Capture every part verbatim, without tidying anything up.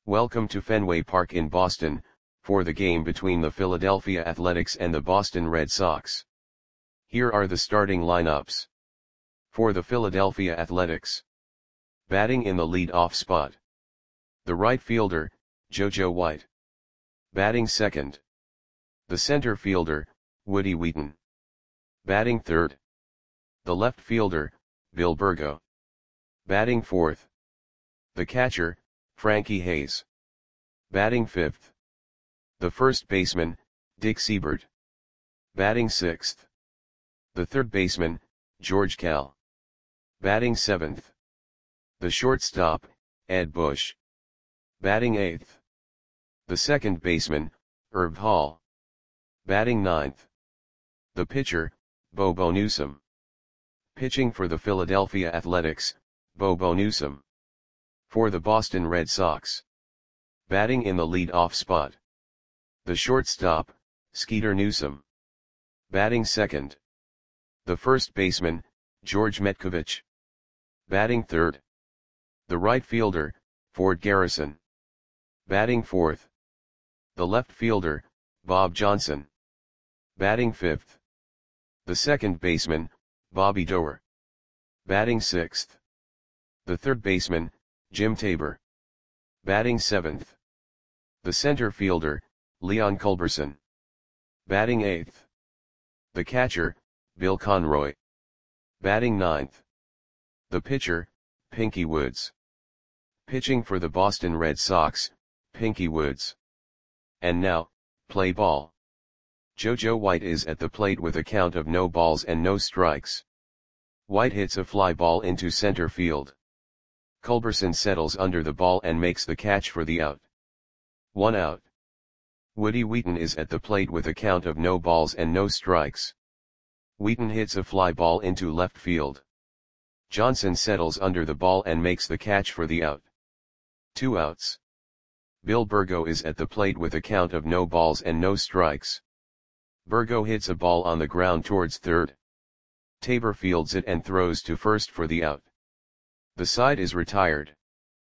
Welcome to Fenway Park in Boston, for the game between the Philadelphia Athletics and the Boston Red Sox. Here are the starting lineups. For the Philadelphia Athletics. Batting in the lead-off spot. The right fielder, JoJo White. Batting second. The center fielder, Woody Wheaton. Batting third. The left fielder, Bill Burgo. Batting fourth. The catcher, Frankie Hayes. Batting fifth. The first baseman, Dick Seibert. Batting sixth. The third baseman, George Kell. Batting seventh. The shortstop, Ed Bush. Batting eighth. The second baseman, Herb Hall. Batting ninth. The pitcher, Bobo Newsom. Pitching for the Philadelphia Athletics, Bobo Newsom. For the Boston Red Sox. Batting in the lead-off spot. The shortstop, Skeeter Newsom. Batting second. The first baseman, George Metcovich. Batting third. The right fielder, Ford Garrison. Batting fourth. The left fielder, Bob Johnson. Batting fifth. The second baseman, Bobby Doerr. Batting sixth. The third baseman, Jim Tabor. Batting seventh. The center fielder, Leon Culberson. Batting eighth. The catcher, Bill Conroy. Batting ninth. The pitcher, Pinky Woods. Pitching for the Boston Red Sox, Pinky Woods. And now, play ball. JoJo White is at the plate with a count of no balls and no strikes. White hits a fly ball into center field. Culberson settles under the ball and makes the catch for the out. One out. Woody Wheaton is at the plate with a count of no balls and no strikes. Wheaton hits a fly ball into left field. Johnson settles under the ball and makes the catch for the out. Two outs. Bill Burgo is at the plate with a count of no balls and no strikes. Burgo hits a ball on the ground towards third. Tabor fields it and throws to first for the out. The side is retired.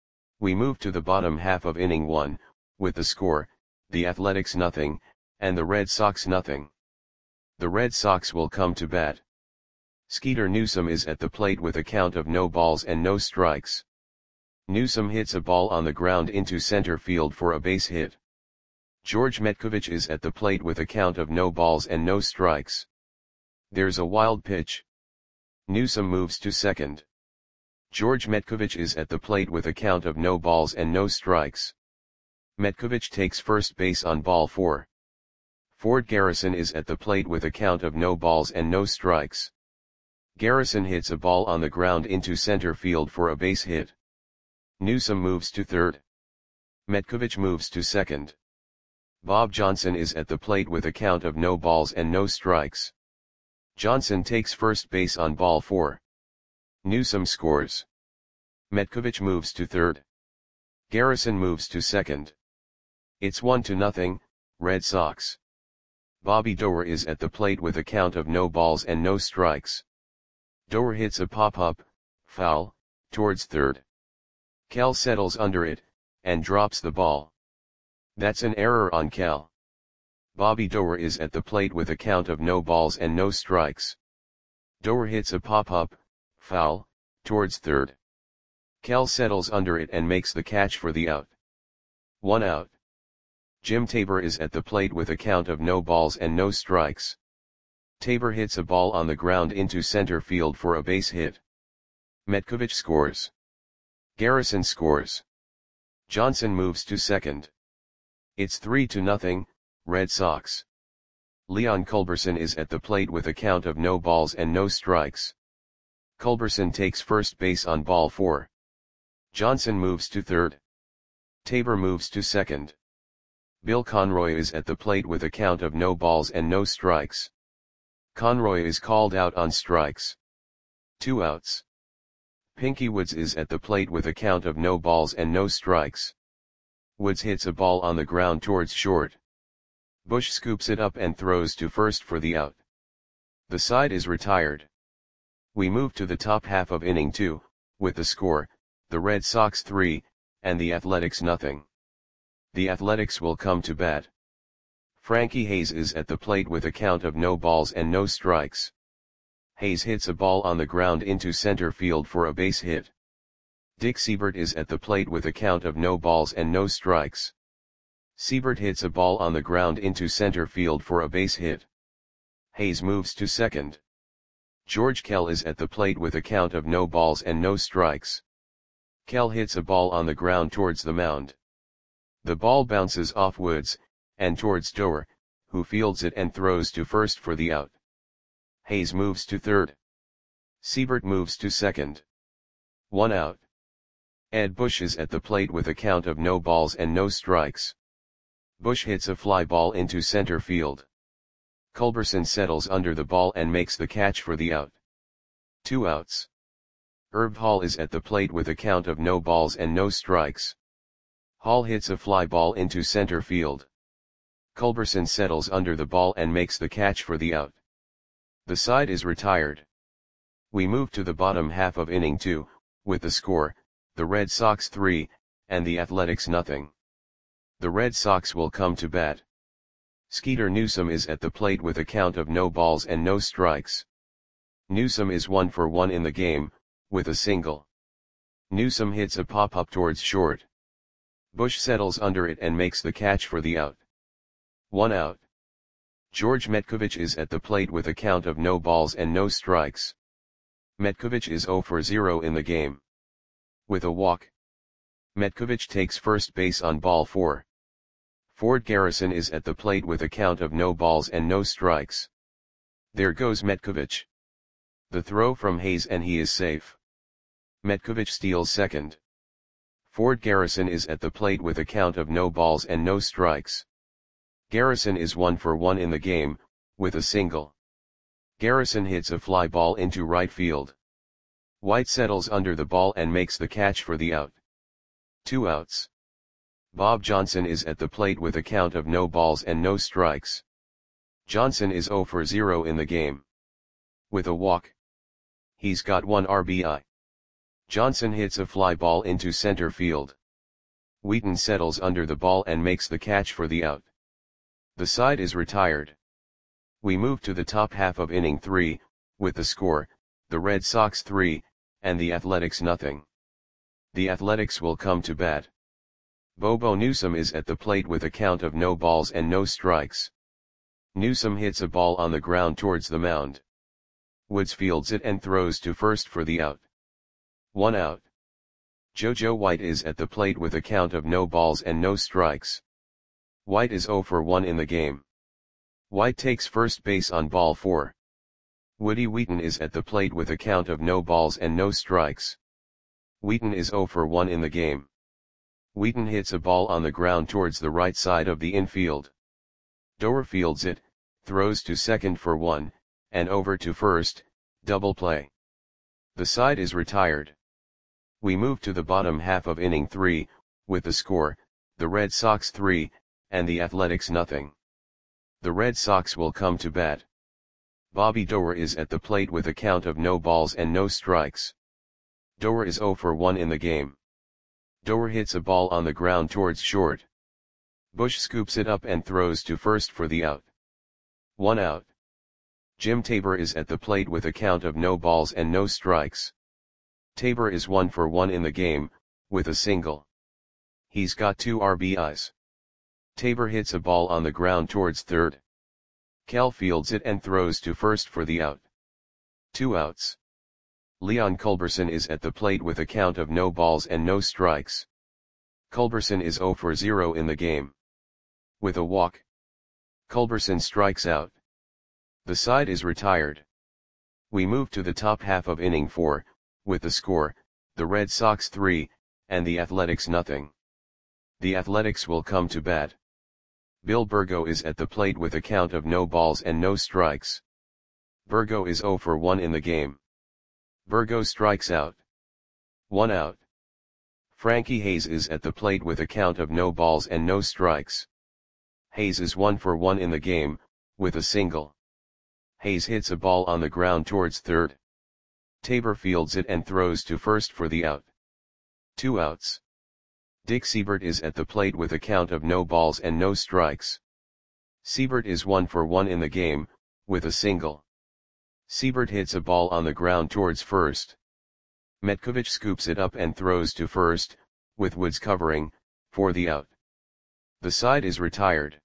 We move to the bottom half of inning one, with the score, the Athletics nothing, and the Red Sox nothing. The Red Sox will come to bat. Skeeter Newsom is at the plate with a count of no balls and no strikes. Newsom hits a ball on the ground into center field for a base hit. George Metcovich is at the plate with a count of no balls and no strikes. There's a wild pitch. Newsom moves to second. George Metcovich is at the plate with a count of no balls and no strikes. Metcovich takes first base on ball four. Ford Garrison is at the plate with a count of no balls and no strikes. Garrison hits a ball on the ground into center field for a base hit. Newsom moves to third. Metcovich moves to second. Bob Johnson is at the plate with a count of no balls and no strikes. Johnson takes first base on ball four. Newsom scores. Metcovich moves to third. Garrison moves to second. It's one to nothing, Red Sox. Bobby Doerr is at the plate with a count of no balls and no strikes. Doerr hits a pop-up, foul, towards third. Kell settles under it, and drops the ball. That's an error on Kell. Bobby Doerr is at the plate with a count of no balls and no strikes. Doerr hits a pop-up, foul, towards third. Kell settles under it and makes the catch for the out. One out. Jim Tabor is at the plate with a count of no balls and no strikes. Tabor hits a ball on the ground into center field for a base hit. Metcovich scores. Garrison scores. Johnson moves to second. It's three to nothing, Red Sox. Leon Culberson is at the plate with a count of no balls and no strikes. Culberson takes first base on ball four. Johnson moves to third. Tabor moves to second. Bill Conroy is at the plate with a count of no balls and no strikes. Conroy is called out on strikes. Two outs. Pinky Woods is at the plate with a count of no balls and no strikes. Woods hits a ball on the ground towards short. Bush scoops it up and throws to first for the out. The side is retired. We move to the top half of inning two, with the score, the Red Sox three, and the Athletics nothing. The Athletics will come to bat. Frankie Hayes is at the plate with a count of no balls and no strikes. Hayes hits a ball on the ground into center field for a base hit. Dick Seibert is at the plate with a count of no balls and no strikes. Seibert hits a ball on the ground into center field for a base hit. Hayes moves to second. George Kell is at the plate with a count of no balls and no strikes. Kell hits a ball on the ground towards the mound. The ball bounces off Woods, and towards Doer, who fields it and throws to first for the out. Hayes moves to third. Seibert moves to second. One out. Ed Bush is at the plate with a count of no balls and no strikes. Bush hits a fly ball into center field. Culberson settles under the ball and makes the catch for the out. Two outs. Herb Hall is at the plate with a count of no balls and no strikes. Hall hits a fly ball into center field. Culberson settles under the ball and makes the catch for the out. The side is retired. We move to the bottom half of inning two, with the score, the Red Sox three, and the Athletics nothing. The Red Sox will come to bat. Skeeter Newsom is at the plate with a count of no balls and no strikes. Newsom is one for one in the game, with a single. Newsom hits a pop-up towards short. Bush settles under it and makes the catch for the out. One out. George Metcovich is at the plate with a count of no balls and no strikes. Metcovich is zero for zero in the game. With a walk. Metcovich takes first base on ball four. Ford Garrison is at the plate with a count of no balls and no strikes. There goes Metcovich. The throw from Hayes and he is safe. Metcovich steals second. Ford Garrison is at the plate with a count of no balls and no strikes. Garrison is one for one in the game, with a single. Garrison hits a fly ball into right field. White settles under the ball and makes the catch for the out. Two outs. Bob Johnson is at the plate with a count of no balls and no strikes. Johnson is zero for zero in the game. With a walk. He's got one R B I. Johnson hits a fly ball into center field. Wheaton settles under the ball and makes the catch for the out. The side is retired. We move to the top half of inning three, with the score, the Red Sox three, and the Athletics nothing. The Athletics will come to bat. Bobo Newsom is at the plate with a count of no balls and no strikes. Newsom hits a ball on the ground towards the mound. Woods fields it and throws to first for the out. One out. JoJo White is at the plate with a count of no balls and no strikes. White is zero for one in the game. White takes first base on ball four. Woody Wheaton is at the plate with a count of no balls and no strikes. Wheaton is zero for one in the game. Wheaton hits a ball on the ground towards the right side of the infield. Doer fields it, throws to second for one, and over to first, double play. The side is retired. We move to the bottom half of inning three, with the score, the Red Sox three, and the Athletics nothing. The Red Sox will come to bat. Bobby Doer is at the plate with a count of no balls and no strikes. Doer is zero for one in the game. Doer hits a ball on the ground towards short. Bush scoops it up and throws to first for the out. One out. Jim Tabor is at the plate with a count of no balls and no strikes. Tabor is one for one in the game, with a single. He's got two R B Is. Tabor hits a ball on the ground towards third. Kell fields it and throws to first for the out. Two outs. Leon Culberson is at the plate with a count of no balls and no strikes. Culberson is zero for zero in the game. With a walk. Culberson strikes out. The side is retired. We move to the top half of inning four, with the score, the Red Sox three, and the Athletics nothing. The Athletics will come to bat. Bill Burgo is at the plate with a count of no balls and no strikes. Burgo is zero for one in the game. Burgo strikes out. One out. Frankie Hayes is at the plate with a count of no balls and no strikes. Hayes is one for one in the game, with a single. Hayes hits a ball on the ground towards third. Tabor fields it and throws to first for the out. Two outs. Dick Seibert is at the plate with a count of no balls and no strikes. Seibert is one for one in the game, with a single. Seibert hits a ball on the ground towards first. Metkovic scoops it up and throws to first, with Woods covering, for the out. The side is retired.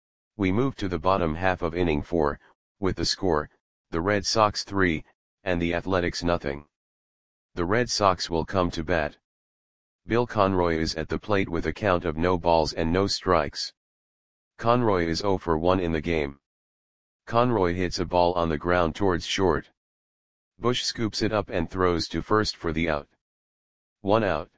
We move to the bottom half of inning four, with the score, the Red Sox three, and the Athletics nothing. The Red Sox will come to bat. Bill Conroy is at the plate with a count of no balls and no strikes. Conroy is oh for one in the game. Conroy hits a ball on the ground towards short. Bush scoops it up and throws to first for the out. One out.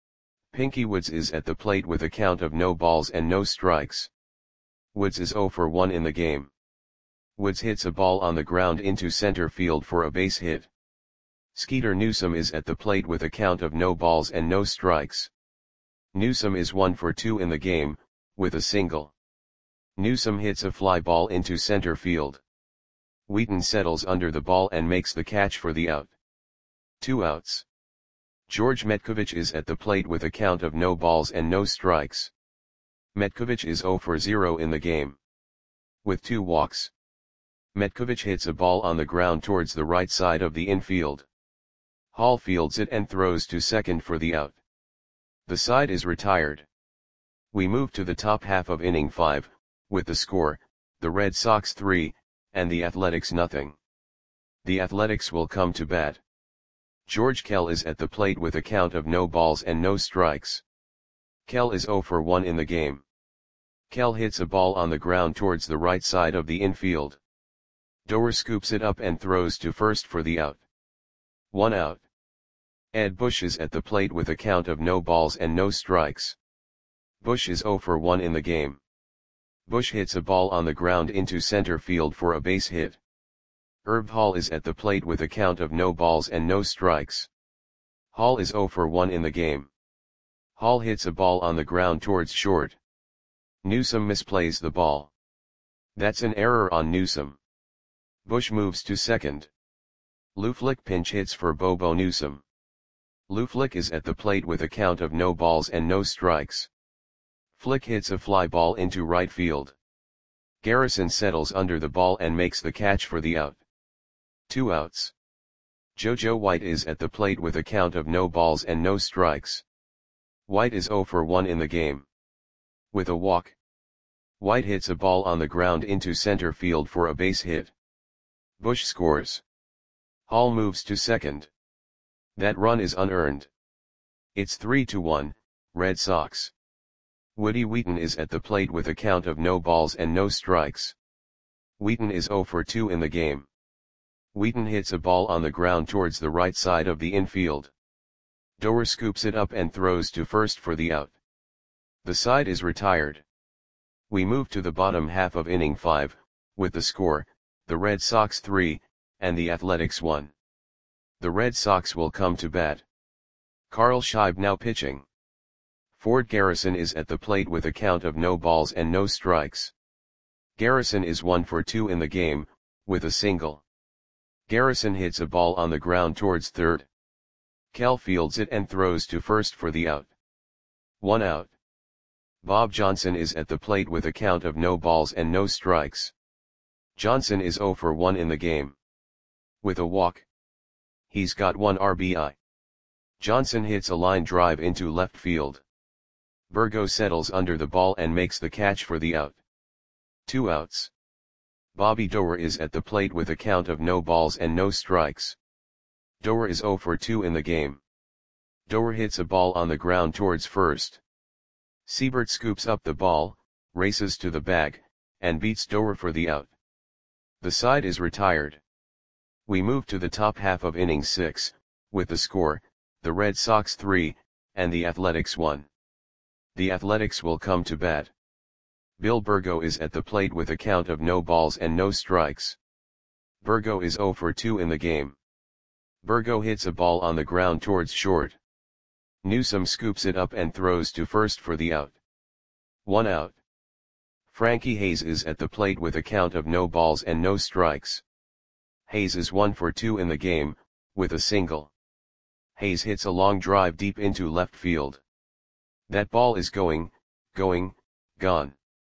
Pinky Woods is at the plate with a count of no balls and no strikes. Woods is oh for one in the game. Woods hits a ball on the ground into center field for a base hit. Skeeter Newsom is at the plate with a count of no balls and no strikes. Newsom is one for two in the game, with a single. Newsom hits a fly ball into center field. Wheaton settles under the ball and makes the catch for the out. Two outs. George Metkovic is at the plate with a count of no balls and no strikes. Metkovic is oh for zero in the game. With two walks. Metkovic hits a ball on the ground towards the right side of the infield. Hall fields it and throws to second for the out. The side is retired. We move to the top half of inning five, with the score, the Red Sox three, and the Athletics nothing. The Athletics will come to bat. George Kell is at the plate with a count of no balls and no strikes. Kell is oh for one in the game. Kell hits a ball on the ground towards the right side of the infield. Doer scoops it up and throws to first for the out. One out. Ed Bush is at the plate with a count of no balls and no strikes. Bush is oh for one in the game. Bush hits a ball on the ground into center field for a base hit. Herb Hall is at the plate with a count of no balls and no strikes. Hall is oh for one in the game. Hall hits a ball on the ground towards short. Newsom misplays the ball. That's an error on Newsom. Bush moves to second. Lou Flick pinch hits for Bobo Newsom. Lou Flick is at the plate with a count of no balls and no strikes. Flick hits a fly ball into right field. Garrison settles under the ball and makes the catch for the out. Two outs. JoJo White is at the plate with a count of no balls and no strikes. White is oh for one in the game. With a walk. White hits a ball on the ground into center field for a base hit. Bush scores. Hall moves to second. That run is unearned. It's three to one, Red Sox. Woody Wheaton is at the plate with a count of no balls and no strikes. Wheaton is oh for two in the game. Wheaton hits a ball on the ground towards the right side of the infield. Doer scoops it up and throws to first for the out. The side is retired. We move to the bottom half of inning five, with the score, the Red Sox three, and the Athletics one. The Red Sox will come to bat. Carl Scheib now pitching. Ford Garrison is at the plate with a count of no balls and no strikes. Garrison is one for two in the game, with a single. Garrison hits a ball on the ground towards third. Kell fields it and throws to first for the out. One out. Bob Johnson is at the plate with a count of no balls and no strikes. Johnson is oh for one in the game. With a walk. He's got one R B I. Johnson hits a line drive into left field. Burgo settles under the ball and makes the catch for the out. Two outs. Bobby Doer is at the plate with a count of no balls and no strikes. Doer is oh for two in the game. Doer hits a ball on the ground towards first. Seibert scoops up the ball, races to the bag, and beats Doer for the out. The side is retired. We move to the top half of inning six, with the score, the Red Sox three, and the Athletics one. The Athletics will come to bat. Bill Burgo is at the plate with a count of no balls and no strikes. Burgo is oh for two in the game. Burgo hits a ball on the ground towards short. Newsom scoops it up and throws to first for the out. One out. Frankie Hayes is at the plate with a count of no balls and no strikes. Hayes is one for two in the game, with a single. Hayes hits a long drive deep into left field. That ball is going, going, gone.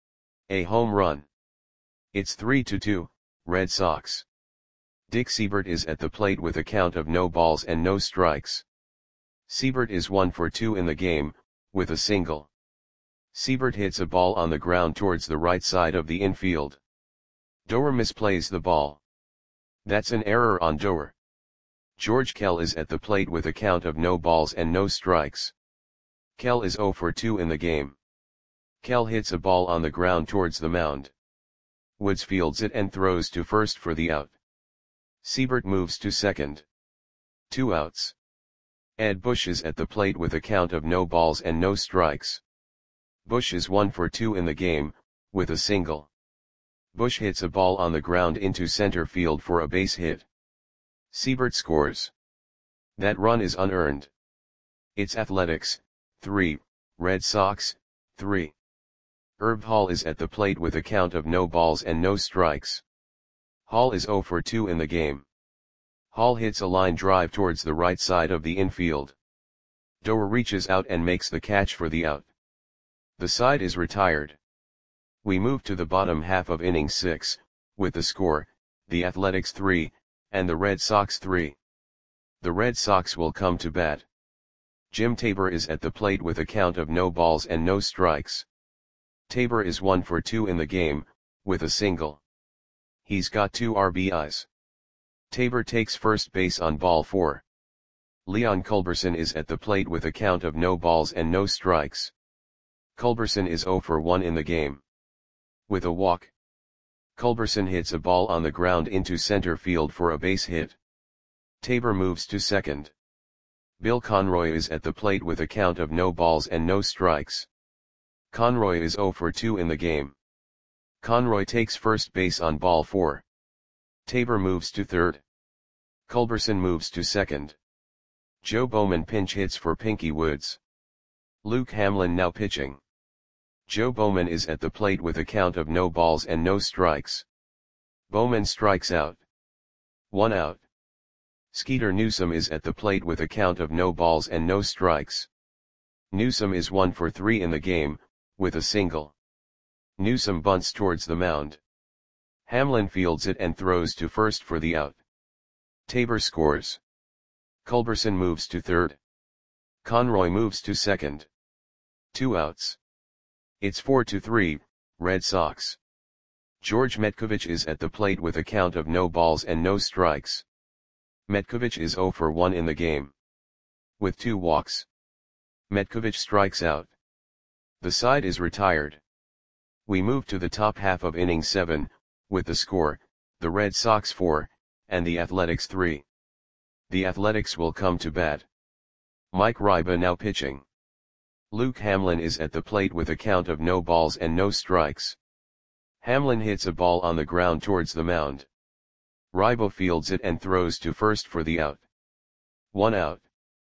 A home run. It's three to two, Red Sox. Dick Seibert is at the plate with a count of no balls and no strikes. Seibert is one for two in the game, with a single. Seibert hits a ball on the ground towards the right side of the infield. Doer misplays the ball. That's an error on Doer. George Kell is at the plate with a count of no balls and no strikes. Kell is zero for two in the game. Kell hits a ball on the ground towards the mound. Woods fields it and throws to first for the out. Seibert moves to second. Two outs. Ed Bush is at the plate with a count of no balls and no strikes. Bush is one for two in the game, with a single. Bush hits a ball on the ground into center field for a base hit. Seibert scores. That run is unearned. It's Athletics, three, Red Sox, three. Herb Hall is at the plate with a count of no balls and no strikes. Hall is zero for two in the game. Hall hits a line drive towards the right side of the infield. Doer reaches out and makes the catch for the out. The side is retired. We move to the bottom half of inning six, with the score, the Athletics three, and the Red Sox three. The Red Sox will come to bat. Jim Tabor is at the plate with a count of no balls and no strikes. Tabor is one for two in the game, with a single. He's got two R B Is. Tabor takes first base on ball four. Leon Culberson is at the plate with a count of no balls and no strikes. Culberson is zero for one in the game. With a walk. Culberson hits a ball on the ground into center field for a base hit. Tabor moves to second. Bill Conroy is at the plate with a count of no balls and no strikes. Conroy is zero for two in the game. Conroy takes first base on ball four. Tabor moves to third. Culberson moves to second. Joe Bowman pinch hits for Pinky Woods. Luke Hamlin now pitching. Joe Bowman is at the plate with a count of no balls and no strikes. Bowman strikes out. One out. Skeeter Newsome is at the plate with a count of no balls and no strikes. Newsome is one for three in the game, with a single. Newsome bunts towards the mound. Hamlin fields it and throws to first for the out. Tabor scores. Culberson moves to third. Conroy moves to second. Two outs. It's four to three, Red Sox. George Metcovich is at the plate with a count of no balls and no strikes. Metcovich is zero for one in the game. With two walks. Metcovich strikes out. The side is retired. We move to the top half of inning seven, with the score, the Red Sox four, and the Athletics three. The Athletics will come to bat. Mike Ryba now pitching. Luke Hamlin is at the plate with a count of no balls and no strikes. Hamlin hits a ball on the ground towards the mound. Ryba fields it and throws to first for the out. One out.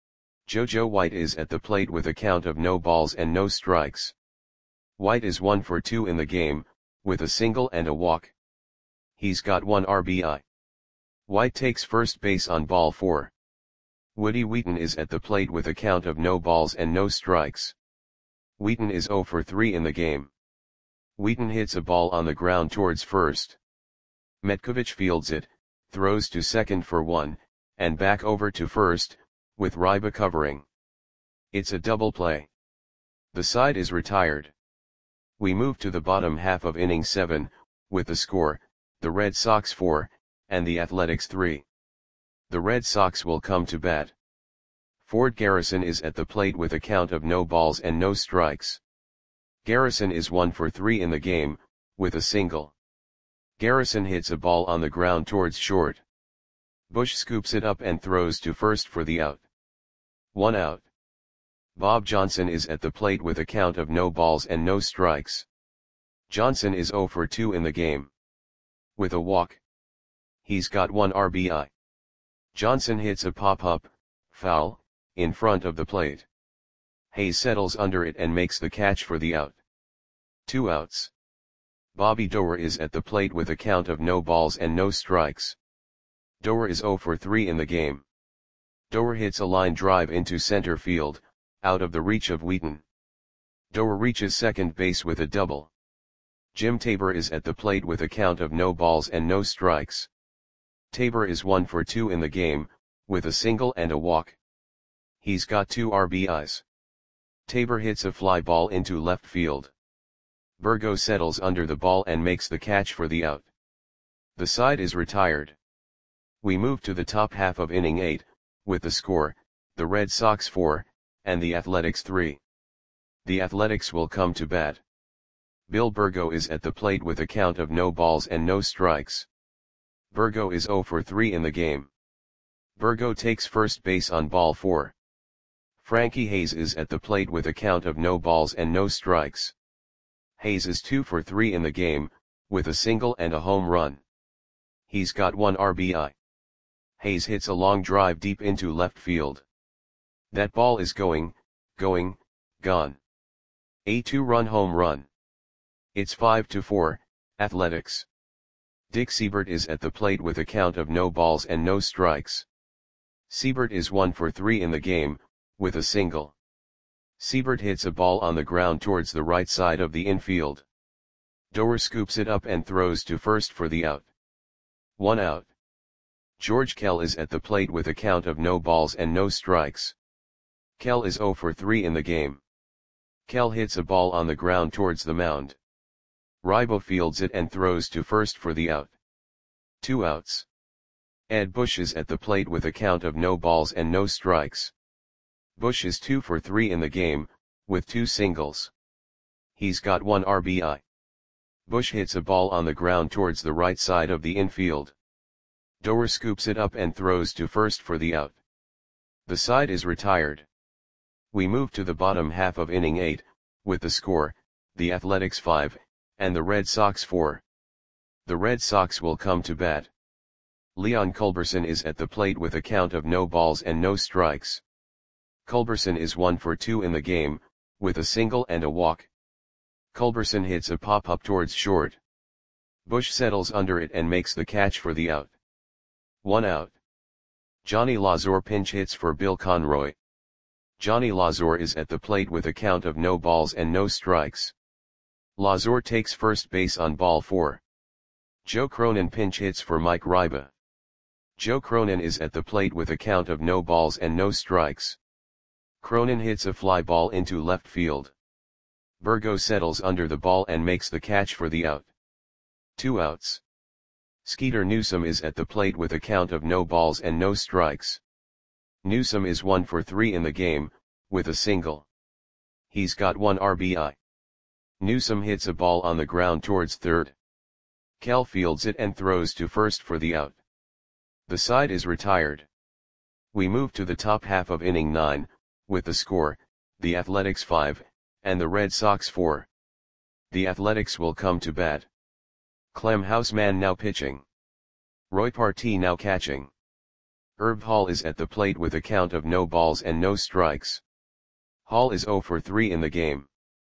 JoJo White is at the plate with a count of no balls and no strikes. White is one for two in the game, with a single and a walk. He's got one R B I. White takes first base on ball four. Woody Wheaton is at the plate with a count of no balls and no strikes. Wheaton is zero for three in the game. Wheaton hits a ball on the ground towards first. Metcovich fields it, throws to second for one, and back over to first, with Ryba covering. It's a double play. The side is retired. We move to the bottom half of inning seven, with the score, the Red Sox four, and the Athletics three. The Red Sox will come to bat. Ford Garrison is at the plate with a count of no balls and no strikes. Garrison is one for three in the game, with a single. Garrison hits a ball on the ground towards short. Bush scoops it up and throws to first for the out. One out. Bob Johnson is at the plate with a count of no balls and no strikes. Johnson is zero for two in the game. With a walk. He's got one R B I. Johnson hits a pop-up, foul, in front of the plate. Hayes settles under it and makes the catch for the out. Two outs. Bobby Doer is at the plate with a count of no balls and no strikes. Doer is zero for three in the game. Doer hits a line drive into center field, out of the reach of Wheaton. Doer reaches second base with a double. Jim Tabor is at the plate with a count of no balls and no strikes. Tabor is one for two in the game, with a single and a walk. He's got two R B Is. Tabor hits a fly ball into left field. Burgo settles under the ball and makes the catch for the out. The side is retired. We move to the top half of inning eight, with the score, the Red Sox four, and the Athletics three. The Athletics will come to bat. Bill Burgo is at the plate with a count of no balls and no strikes. Burgo is zero for three in the game. Burgo takes first base on ball four. Frankie Hayes is at the plate with a count of no balls and no strikes. Hayes is two for three in the game, with a single and a home run. He's got one R B I. Hayes hits a long drive deep into left field. That ball is going, going, gone. A two-run home run. It's five to four, Athletics. Dick Seibert is at the plate with a count of no balls and no strikes. Seibert is one for three in the game, with a single. Seibert hits a ball on the ground towards the right side of the infield. Doer scoops it up and throws to first for the out. One out. George Kell is at the plate with a count of no balls and no strikes. Kell is zero for three in the game. Kell hits a ball on the ground towards the mound. Rybo fields it and throws to first for the out. Two outs. Ed Bush is at the plate with a count of no balls and no strikes. Bush is two for three in the game, with two singles. He's got one R B I. Bush hits a ball on the ground towards the right side of the infield. Doer scoops it up and throws to first for the out. The side is retired. We move to the bottom half of inning eight, with the score, the Athletics five, and the Red Sox four. The Red Sox will come to bat. Leon Culberson is at the plate with a count of no balls and no strikes. Culberson is one for two in the game, with a single and a walk. Culberson hits a pop-up towards short. Bush settles under it and makes the catch for the out. One out. Johnny Lazor pinch hits for Bill Conroy. Johnny Lazor is at the plate with a count of no balls and no strikes. Lazor takes first base on ball four. Joe Cronin pinch hits for Mike Ryba. Joe Cronin is at the plate with a count of no balls and no strikes. Cronin hits a fly ball into left field. Burgo settles under the ball and makes the catch for the out. Two outs. Skeeter Newsome is at the plate with a count of no balls and no strikes. Newsome is one for three in the game, with a single. He's got one R B I. Newsome hits a ball on the ground towards third. Kell fields it and throws to first for the out. The side is retired. We move to the top half of inning nine, with the score, the Athletics five, and the Red Sox four. The Athletics will come to bat. Clem Houseman now pitching. Roy Partee now catching. Herb Hall is at the plate with a count of no balls and no strikes. Hall is zero for three in the game.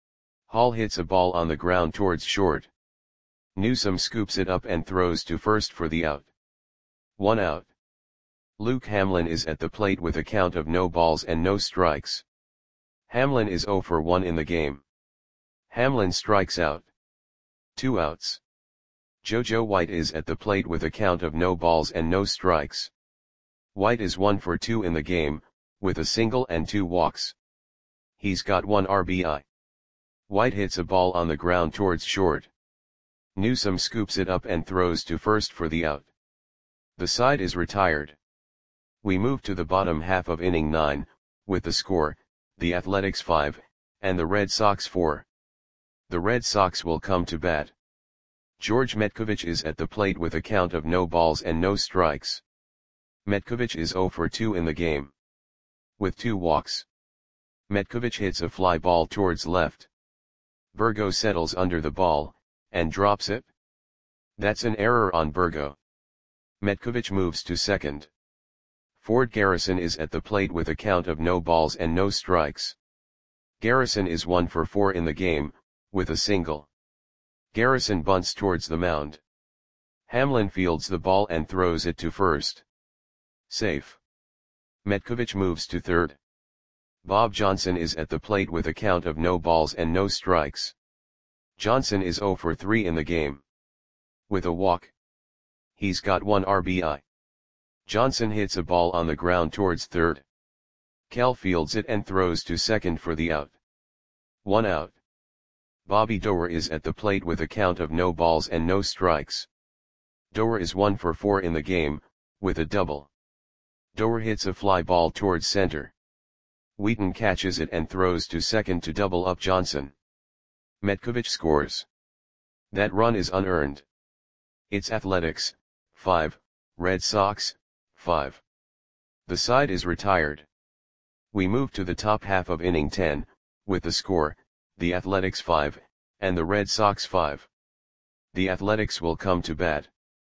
Hall hits a ball on the ground towards short. Newsome scoops it up and throws to first for the out. One out. Luke Hamlin is at the plate with a count of no balls and no strikes. Hamlin is zero for one in the game. Hamlin strikes out. Two outs. JoJo White is at the plate with a count of no balls and no strikes. White is one for two in the game, with a single and two walks. He's got one R B I. White hits a ball on the ground towards short. Newsome scoops it up and throws to first for the out. The side is retired. We move to the bottom half of inning nine, with the score, the Athletics five, and the Red Sox four. The Red Sox will come to bat. George Metkovich is at the plate with a count of no balls and no strikes. Metkovich is zero for two in the game. With two walks. Metkovich hits a fly ball towards left. Burgo settles under the ball, and drops it. That's an error on Burgo. Metkovich moves to second. Ford Garrison is at the plate with a count of no balls and no strikes. Garrison is one for four in the game, with a single. Garrison bunts towards the mound. Hamlin fields the ball and throws it to first. Safe. Metkovich moves to third. Bob Johnson is at the plate with a count of no balls and no strikes. Johnson is zero for three in the game. With a walk. He's got one R B I. Johnson hits a ball on the ground towards third. Kell fields it and throws to second for the out. One out. Bobby Doerr is at the plate with a count of no balls and no strikes. Doerr is one for four in the game, with a double. Doerr hits a fly ball towards center. Wheaton catches it and throws to second to double up Johnson. Metkovich scores. That run is unearned. It's Athletics, five, Red Sox, five. The side is retired. We move to the top half of inning ten, with the score, the Athletics five, and the Red Sox five. The Athletics will come to bat.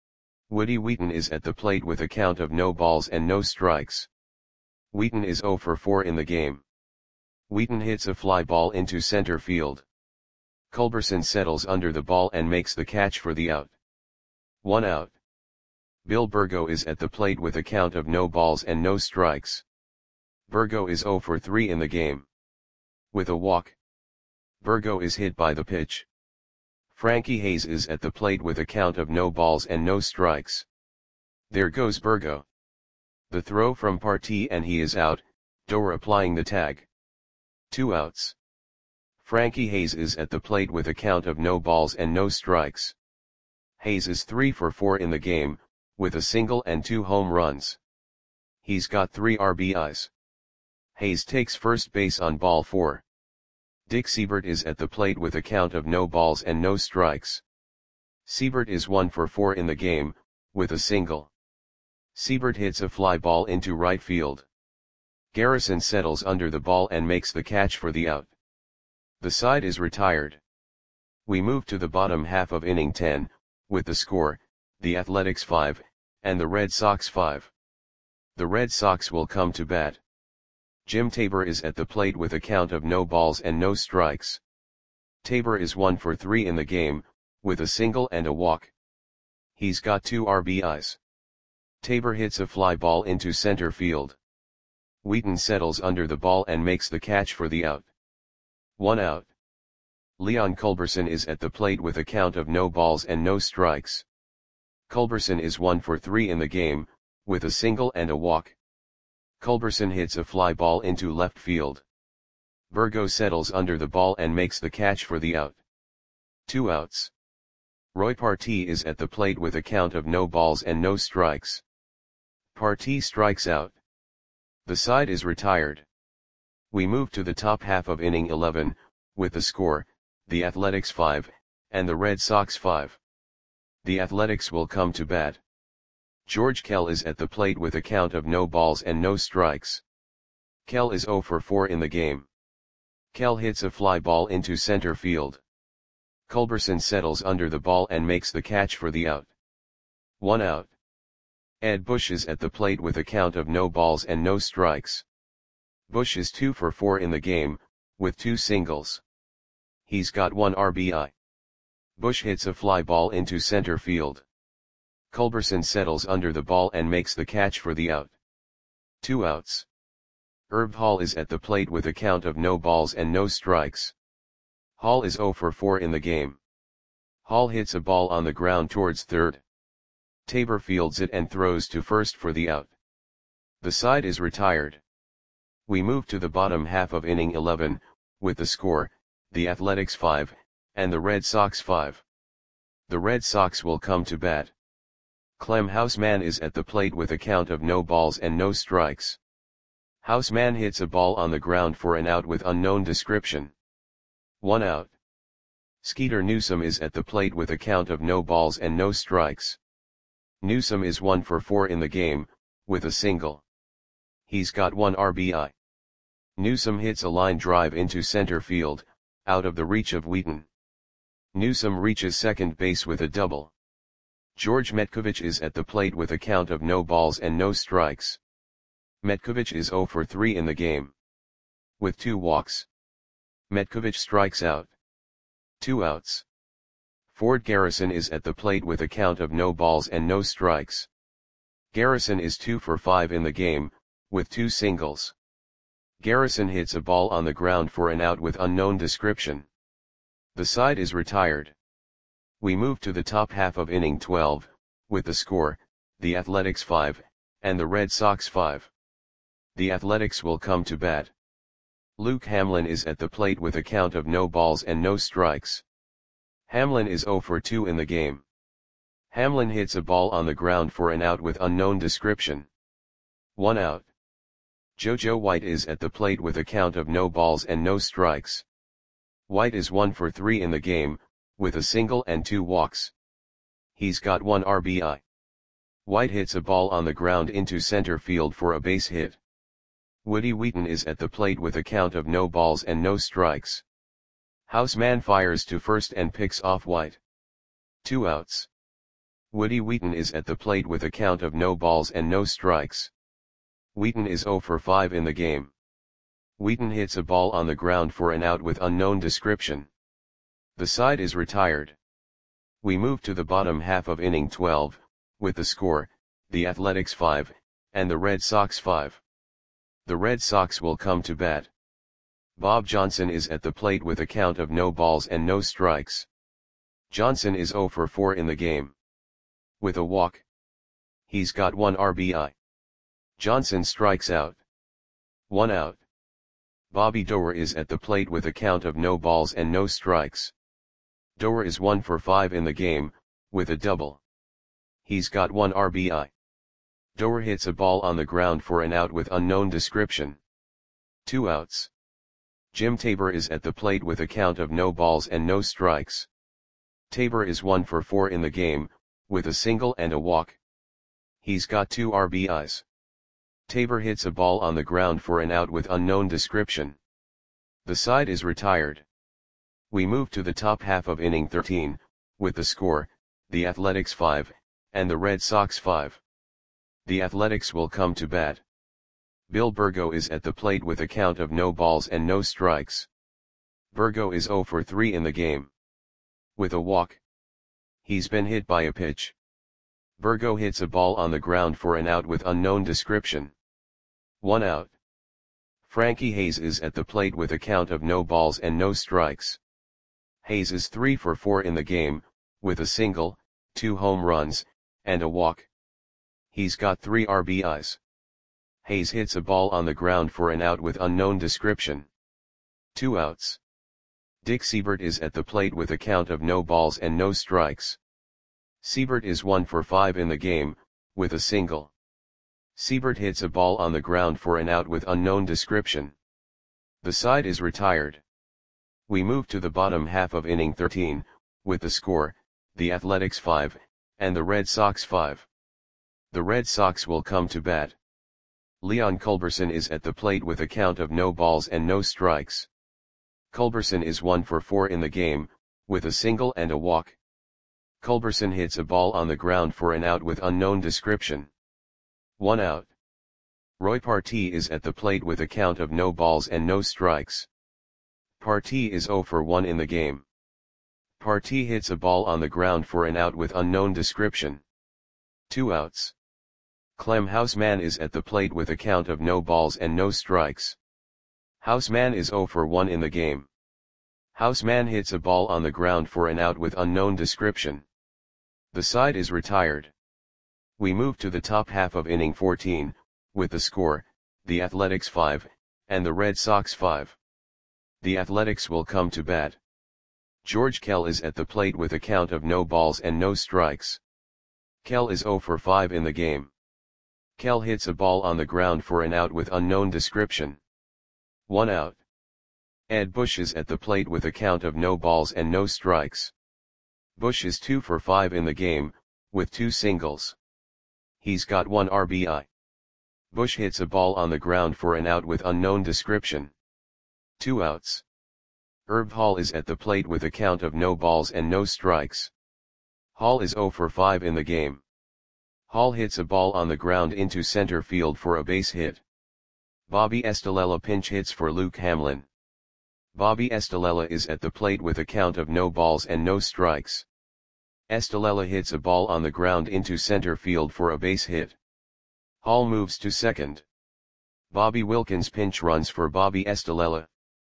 Woody Wheaton is at the plate with a count of no balls and no strikes. Wheaton is zero for four in the game. Wheaton hits a fly ball into center field. Culberson settles under the ball and makes the catch for the out. One out. Bill Burgo is at the plate with a count of no balls and no strikes. Burgo is zero for three in the game. With a walk. Burgo is hit by the pitch. Frankie Hayes is at the plate with a count of no balls and no strikes. There goes Burgo. The throw from Partee and he is out, Doerr applying the tag. Two outs. Frankie Hayes is at the plate with a count of no balls and no strikes. Hayes is three for four in the game, with a single and two home runs. He's got three R B Is. Hayes takes first base on ball four. Dick Seibert is at the plate with a count of no balls and no strikes. Seibert is one for four in the game, with a single. Seibert hits a fly ball into right field. Garrison settles under the ball and makes the catch for the out. The side is retired. We move to the bottom half of inning ten, with the score, the Athletics five, and the Red Sox five. The Red Sox will come to bat. Jim Tabor is at the plate with a count of no balls and no strikes. Tabor is one for three in the game, with a single and a walk. He's got two R B Is. Tabor hits a fly ball into center field. Wheaton settles under the ball and makes the catch for the out. One out. Leon Culberson is at the plate with a count of no balls and no strikes. Culberson is one for three in the game, with a single and a walk. Culberson hits a fly ball into left field. Burgo settles under the ball and makes the catch for the out. Two outs. Roy Partee is at the plate with a count of no balls and no strikes. Partee strikes out. The side is retired. We move to the top half of inning eleven, with the score, the Athletics five, and the Red Sox five. The Athletics will come to bat. George Kell is at the plate with a count of no balls and no strikes. Kell is zero for four in the game. Kell hits a fly ball into center field. Culberson settles under the ball and makes the catch for the out. One out. Ed Bush is at the plate with a count of no balls and no strikes. Bush is two for four in the game, with two singles. He's got one R B I. Bush hits a fly ball into center field. Culberson settles under the ball and makes the catch for the out. Two outs. Herb Hall is at the plate with a count of no balls and no strikes. Hall is zero for four in the game. Hall hits a ball on the ground towards third. Tabor fields it and throws to first for the out. The side is retired. We move to the bottom half of inning eleven, with the score, the Athletics five, and the Red Sox five. The Red Sox will come to bat. Clem Houseman is at the plate with a count of no balls and no strikes. Houseman hits a ball on the ground for an out with unknown description. One out. Skeeter Newsome is at the plate with a count of no balls and no strikes. Newsome is one for four in the game, with a single. He's got one R B I. Newsome hits a line drive into center field, out of the reach of Wheaton. Newsome reaches second base with a double. George Metkovich is at the plate with a count of no balls and no strikes. Metkovich is zero for three in the game. With two walks. Metkovich strikes out. Two outs. Ford Garrison is at the plate with a count of no balls and no strikes. Garrison is two for five in the game, with two singles. Garrison hits a ball on the ground for an out with unknown description. The side is retired. We move to the top half of inning twelve, with the score, the Athletics five, and the Red Sox five. The Athletics will come to bat. Luke Hamlin is at the plate with a count of no balls and no strikes. Hamlin is oh for two in the game. Hamlin hits a ball on the ground for an out with unknown description. One out. JoJo White is at the plate with a count of no balls and no strikes. White is one for three in the game, with a single and two walks. He's got one R B I. White hits a ball on the ground into center field for a base hit. Woody Wheaton is at the plate with a count of no balls and no strikes. Houseman fires to first and picks off White. Two outs. Woody Wheaton is at the plate with a count of no balls and no strikes. Wheaton is oh for five in the game. Wheaton hits a ball on the ground for an out with unknown description. The side is retired. We move to the bottom half of inning twelve, with the score, the Athletics five, and the Red Sox five. The Red Sox will come to bat. Bob Johnson is at the plate with a count of no balls and no strikes. Johnson is oh for four in the game. With a walk. He's got one R B I. Johnson strikes out. One out. Bobby Doerr is at the plate with a count of no balls and no strikes. Doerr is one for five in the game, with a double. He's got one R B I. Doerr hits a ball on the ground for an out with unknown description. Two outs. Jim Tabor is at the plate with a count of no balls and no strikes. Tabor is one for four in the game, with a single and a walk. He's got two R B Is. Tabor hits a ball on the ground for an out with unknown description. The side is retired. We move to the top half of inning thirteen, with the score, the Athletics five, and the Red Sox five. The Athletics will come to bat. Bill Burgo is at the plate with a count of no balls and no strikes. Burgo is oh for three in the game. With a walk. He's been hit by a pitch. Burgo hits a ball on the ground for an out with unknown description. One out. Frankie Hayes is at the plate with a count of no balls and no strikes. Hayes is three for four in the game, with a single, two home runs, and a walk. He's got three R B Is. Hayes hits a ball on the ground for an out with unknown description. Two outs. Dick Seibert is at the plate with a count of no balls and no strikes. Seibert is one for five in the game, with a single. Seibert hits a ball on the ground for an out with unknown description. The side is retired. We move to the bottom half of inning thirteen, with the score, the Athletics five, and the Red Sox five. The Red Sox will come to bat. Leon Culberson is at the plate with a count of no balls and no strikes. Culberson is one for four in the game, with a single and a walk. Culberson hits a ball on the ground for an out with unknown description. One out. Roy Partee is at the plate with a count of no balls and no strikes. Partee is oh for one in the game. Partee hits a ball on the ground for an out with unknown description. Two outs. Clem Houseman is at the plate with a count of no balls and no strikes. Houseman is oh for one in the game. Houseman hits a ball on the ground for an out with unknown description. The side is retired. We move to the top half of inning fourteen, with the score, the Athletics five, and the Red Sox five. The Athletics will come to bat. George Kell is at the plate with a count of no balls and no strikes. Kell is oh for five in the game. Kell hits a ball on the ground for an out with unknown description. One out. Ed Bush is at the plate with a count of no balls and no strikes. Bush is two for five in the game, with two singles. He's got one R B I. Bush hits a ball on the ground for an out with unknown description. Two outs. Herb Hall is at the plate with a count of no balls and no strikes. Hall is oh for five in the game. Hall hits a ball on the ground into center field for a base hit. Bobby Estalella pinch hits for Luke Hamlin. Bobby Estalella is at the plate with a count of no balls and no strikes. Estalella hits a ball on the ground into center field for a base hit. Hall moves to second. Bobby Wilkins pinch runs for Bobby Estalella.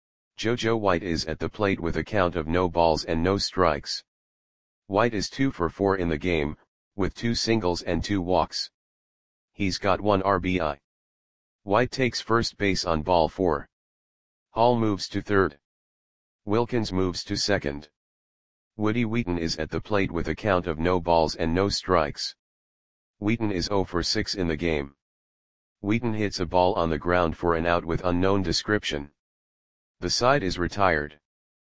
JoJo White is at the plate with a count of no balls and no strikes. White is two for four in the game, with two singles and two walks. He's got one R B I. White takes first base on ball four. Hall moves to third. Wilkins moves to second. Woody Wheaton is at the plate with a count of no balls and no strikes. Wheaton is zero for six in the game. Wheaton hits a ball on the ground for an out with unknown description. The side is retired.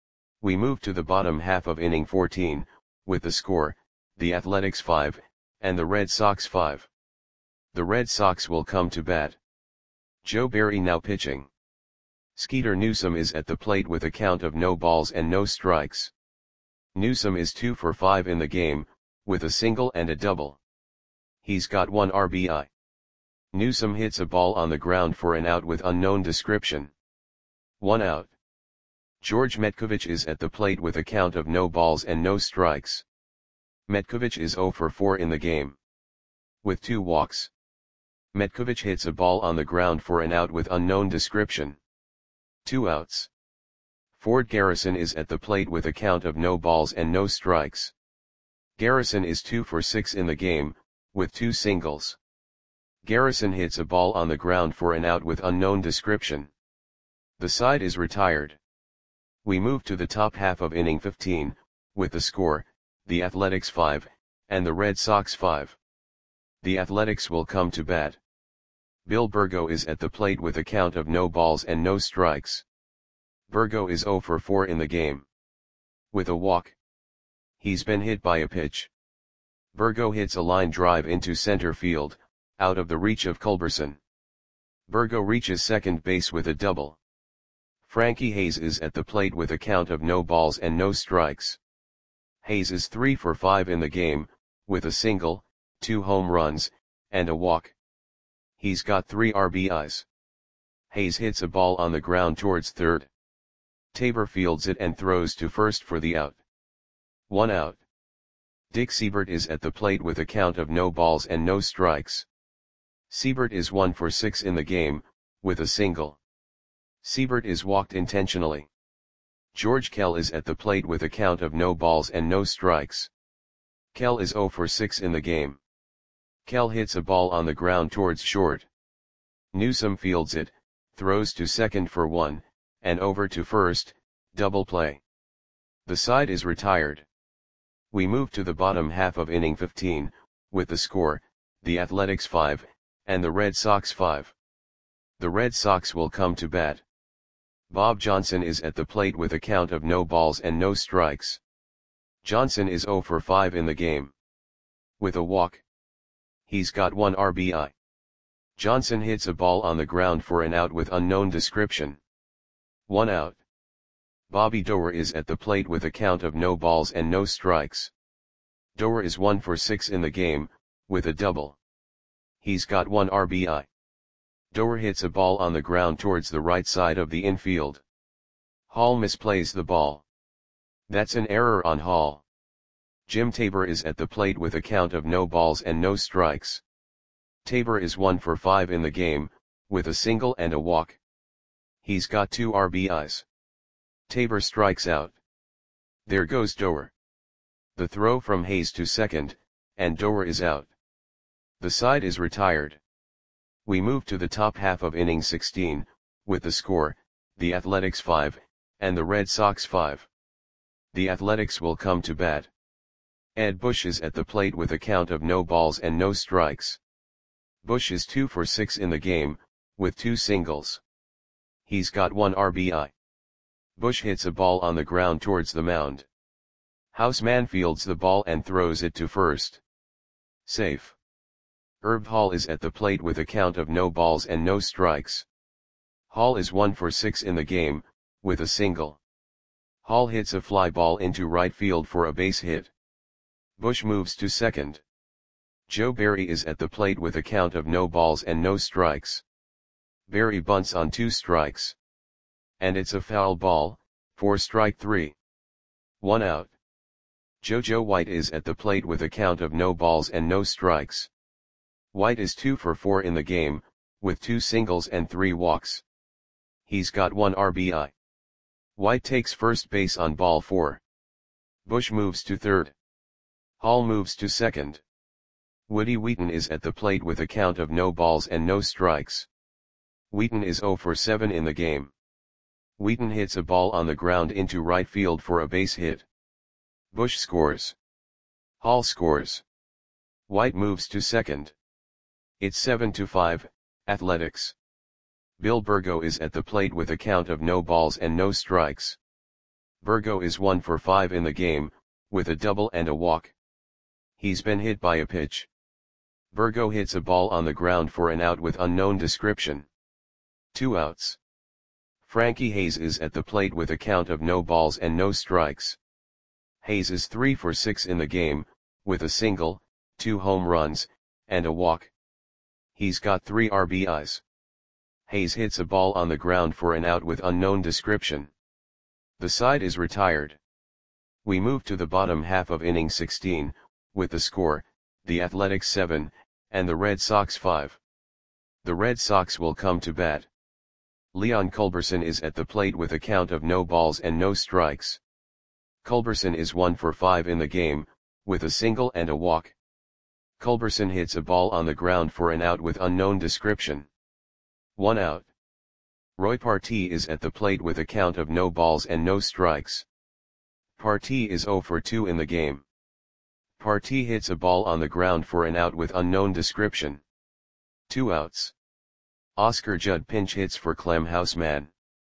We move to the bottom half of inning fourteen, with the score, the Athletics five, and the Red Sox five. The Red Sox will come to bat. Joe Barry now pitching. Skeeter Newsom is at the plate with a count of no balls and no strikes. Newsom is two for five in the game, with a single and a double. He's got one R B I. Newsom hits a ball on the ground for an out with unknown description. One out. George Metkovich is at the plate with a count of no balls and no strikes. Metkovich is zero for four in the game. With two walks. Metkovich hits a ball on the ground for an out with unknown description. Two outs. Ford Garrison is at the plate with a count of no balls and no strikes. Garrison is two for six in the game, with two singles. Garrison hits a ball on the ground for an out with unknown description. The side is retired. We move to the top half of inning fifteen, with the score, the Athletics five, and the Red Sox five. The Athletics will come to bat. Bill Burgo is at the plate with a count of no balls and no strikes. Burgo is zero for four in the game. With a walk. He's been hit by a pitch. Burgo hits a line drive into center field, out of the reach of Culberson. Burgo reaches second base with a double. Frankie Hayes is at the plate with a count of no balls and no strikes. Hayes is three for five in the game, with a single, two home runs, and a walk. He's got three R B Is. Hayes hits a ball on the ground towards third. Tabor fields it and throws to first for the out. One out. Dick Siebert is at the plate with a count of no balls and no strikes. Siebert is one for six in the game, with a single. Siebert is walked intentionally. George Kell is at the plate with a count of no balls and no strikes. Kell is zero for six in the game. Kell hits a ball on the ground towards short. Newsom fields it, throws to second for one, and over to first, double play. The side is retired. We move to the bottom half of inning fifteen, with the score, the Athletics five, and the Red Sox five. The Red Sox will come to bat. Bob Johnson is at the plate with a count of no balls and no strikes. Johnson is zero for five in the game. With a walk. He's got one R B I. Johnson hits a ball on the ground for an out with unknown description. One out. Bobby Doerr is at the plate with a count of no balls and no strikes. Doerr is one for six in the game, with a double. He's got one R B I. Doerr hits a ball on the ground towards the right side of the infield. Hall misplays the ball. That's an error on Hall. Jim Tabor is at the plate with a count of no balls and no strikes. Tabor is one for five in the game, with a single and a walk. He's got two R B Is. Tabor strikes out. There goes Doerr. The throw from Hayes to second, and Doerr is out. The side is retired. We move to the top half of inning sixteen, with the score, the Athletics five, and the Red Sox five. The Athletics will come to bat. Ed Bush is at the plate with a count of no balls and no strikes. Bush is two for six in the game, with two singles. He's got one R B I. Bush hits a ball on the ground towards the mound. Houseman fields the ball and throws it to first. Safe. Herb Hall is at the plate with a count of no balls and no strikes. Hall is one for six in the game, with a single. Hall hits a fly ball into right field for a base hit. Bush moves to second. Joe Barry is at the plate with a count of no balls and no strikes. Barry bunts on two strikes. And it's a foul ball, for strike three. One out. JoJo White is at the plate with a count of no balls and no strikes. White is two for four in the game, with two singles and three walks. He's got one R B I. White takes first base on ball four. Bush moves to third. Hall moves to second. Woody Wheaton is at the plate with a count of no balls and no strikes. Wheaton is zero for seven in the game. Wheaton hits a ball on the ground into right field for a base hit. Bush scores. Hall scores. White moves to second. It's seven to five, Athletics. Bill Burgo is at the plate with a count of no balls and no strikes. Burgo is one for five in the game, with a double and a walk. He's been hit by a pitch. Burgo hits a ball on the ground for an out with unknown description. Two outs. Frankie Hayes is at the plate with a count of no balls and no strikes. Hayes is three for six in the game, with a single, two home runs, and a walk. He's got three R B Is. Hayes hits a ball on the ground for an out with unknown description. The side is retired. We move to the bottom half of inning sixteen, with the score, the Athletics seven, and the Red Sox five. The Red Sox will come to bat. Leon Culberson is at the plate with a count of no balls and no strikes. Culberson is one for five in the game, with a single and a walk. Culberson hits a ball on the ground for an out with unknown description. One out. Roy Partee is at the plate with a count of no balls and no strikes. Partee is zero for two in the game. Partee hits a ball on the ground for an out with unknown description. Two outs. Oscar Judd pinch hits for Clem Houseman.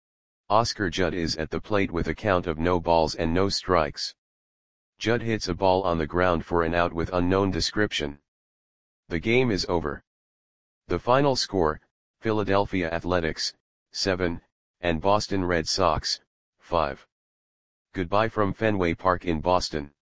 Oscar Judd is at the plate with a count of no balls and no strikes. Judd hits a ball on the ground for an out with unknown description. The game is over. The final score, Philadelphia Athletics, seven, and Boston Red Sox, five. Goodbye from Fenway Park in Boston.